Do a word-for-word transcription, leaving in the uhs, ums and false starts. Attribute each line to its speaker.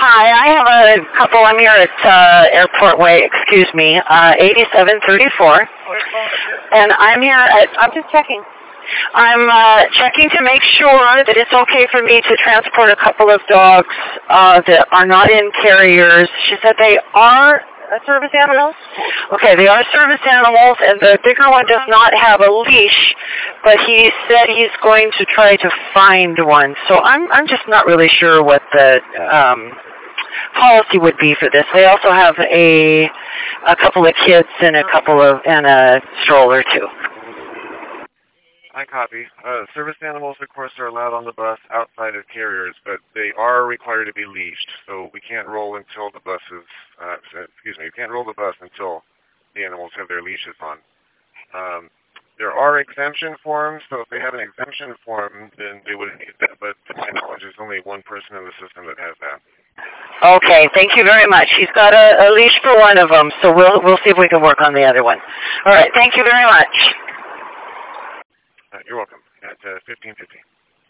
Speaker 1: Hi, I have a couple. I'm here at uh, Airport Way, excuse me, uh, eighty-seven thirty-four. And I'm here at, I'm just checking. I'm uh, checking to make sure that it's okay for me to transport a couple of dogs uh, that are not in carriers. She said they are uh, service animals? Okay, they are service animals, and the bigger one does not have a leash, but he said he's going to try to find one. So I'm I'm just not really sure what the um, policy would be for this. They also have a a couple of kids and a couple of and a stroller too.
Speaker 2: I copy. Uh, service animals, of course, are allowed on the bus outside of carriers, but they are required to be leashed. So we can't roll until the bus is, uh, excuse me, we can't roll the bus until the animals have their leashes on. Um, there are exemption forms, so if they have an exemption form, then they would need that, but to my knowledge, there's only one person in the system that has that.
Speaker 1: Okay, thank you very much. He's got a, a leash for one of them, so we'll we'll see if we can work on the other one. All right, thank you very much.
Speaker 2: Uh, you're welcome. At uh, fifteen fifty.